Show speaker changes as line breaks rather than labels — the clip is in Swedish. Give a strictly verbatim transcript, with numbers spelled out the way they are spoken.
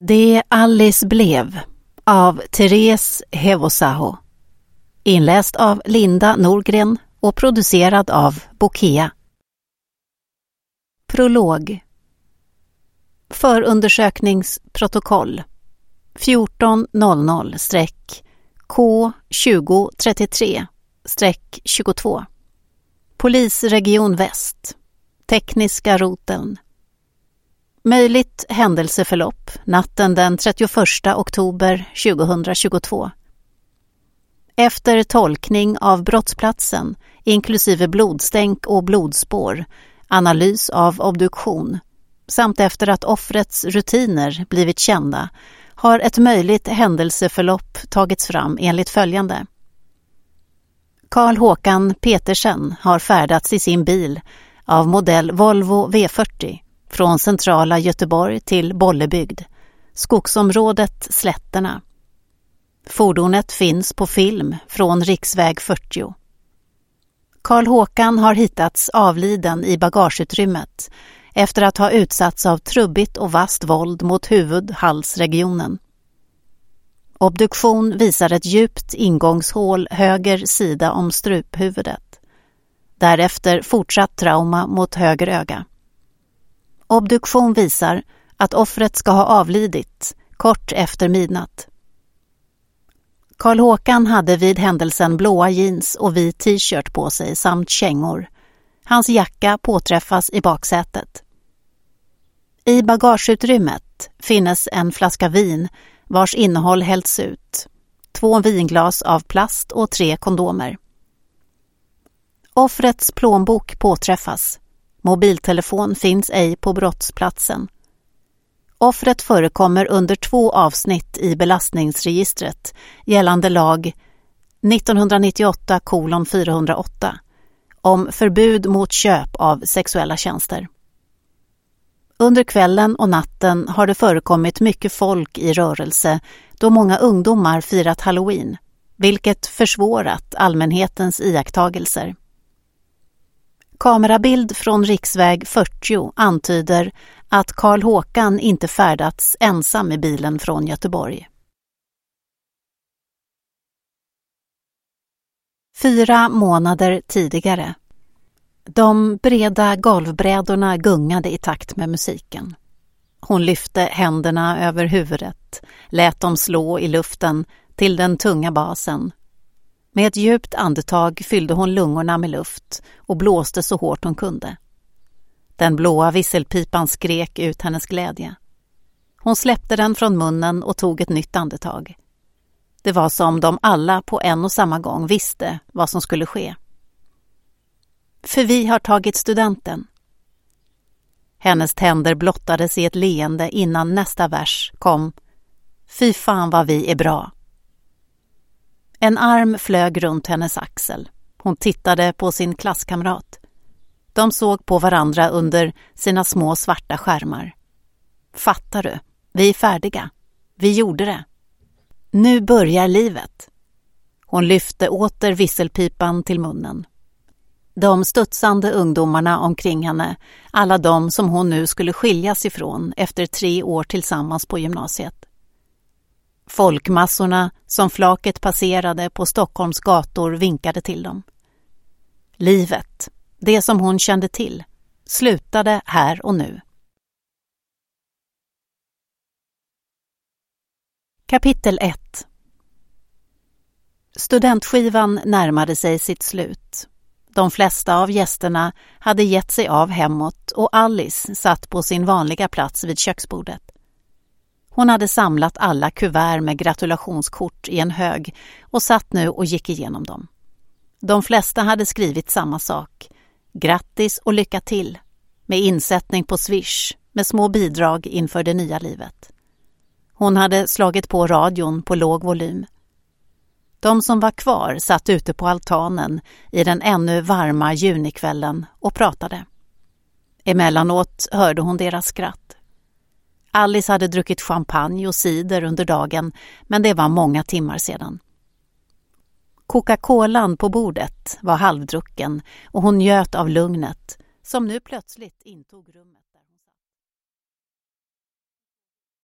Det Alice blev av Therese Hevosaho. Inläst av Linda Norgren och producerad av Bokea. Prolog. Förundersökningsprotokoll fjorton noll noll K tjugo trettiotre tjugotvå. Polisregion Väst. Tekniska roteln. Möjligt händelseförlopp natten den trettioförsta oktober tjugohundratjugotvå. Efter tolkning av brottsplatsen, inklusive blodstänk och blodspår, analys av obduktion, samt efter att offrets rutiner blivit kända, har ett möjligt händelseförlopp tagits fram enligt följande. Carl Håkan Petersen har färdats i sin bil av modell Volvo V fyrtio från centrala Göteborg till Bollebygd, skogsområdet Slätterna. Fordonet finns på film från riksväg fyrtio. Carl Håkan har hittats avliden i bagageutrymmet efter att ha utsatts av trubbigt och vasst våld mot huvud-halsregionen. Obduktion visar ett djupt ingångshål höger sida om struphuvudet. Därefter fortsatt trauma mot höger öga. Obduktion visar att offret ska ha avlidit kort efter midnatt. Carl Håkan hade vid händelsen blåa jeans och vit t-shirt på sig samt kängor. Hans jacka påträffas i baksätet. I bagageutrymmet finns en flaska vin vars innehåll hällts ut, två vinglas av plast och tre kondomer. Offrets plånbok påträffas. Mobiltelefon finns ej på brottsplatsen. Offret förekommer under två avsnitt i belastningsregistret gällande lag nittonhundranittioåtta fyrahundraåtta om förbud mot köp av sexuella tjänster. Under kvällen och natten har det förekommit mycket folk i rörelse då många ungdomar firat Halloween, vilket försvårat allmänhetens iakttagelser. Kamerabild från riksväg fyrtio antyder att Carl Håkan inte färdats ensam i bilen från Göteborg. Fyra månader tidigare. De breda golvbrädorna gungade i takt med musiken. Hon lyfte händerna över huvudet, lät dem slå i luften till den tunga basen. Med ett djupt andetag fyllde hon lungorna med luft och blåste så hårt hon kunde. Den blåa visselpipan skrek ut hennes glädje. Hon släppte den från munnen och tog ett nytt andetag. Det var som de alla på en och samma gång visste vad som skulle ske. För vi har tagit studenten. Hennes tänder blottades i ett leende innan nästa vers kom. Fy fan vad vi är bra. En arm flög runt hennes axel. Hon tittade på sin klasskamrat. De såg på varandra under sina små svarta skärmar. Fattar du? Vi är färdiga. Vi gjorde det. Nu börjar livet. Hon lyfte åter visselpipan till munnen. De studsande ungdomarna omkring henne, alla de som hon nu skulle skiljas ifrån efter tre år tillsammans på gymnasiet. Folkmassorna som flaket passerade på Stockholms gator vinkade till dem. Livet, det som hon kände till, slutade här och nu. Kapitel ett. Studentskivan närmade sig sitt slut. De flesta av gästerna hade gett sig av hemåt och Alice satt på sin vanliga plats vid köksbordet. Hon hade samlat alla kuvert med gratulationskort i en hög och satt nu och gick igenom dem. De flesta hade skrivit samma sak. Grattis och lycka till. Med insättning på Swish, med små bidrag inför det nya livet. Hon hade slagit på radion på låg volym. De som var kvar satt ute på altanen i den ännu varma junikvällen och pratade. Emellanåt hörde hon deras skratt. Alice hade druckit champagne och cider under dagen, men det var många timmar sedan. Coca-Colan på bordet var halvdrucken och hon njöt av lugnet som nu plötsligt intog rummet.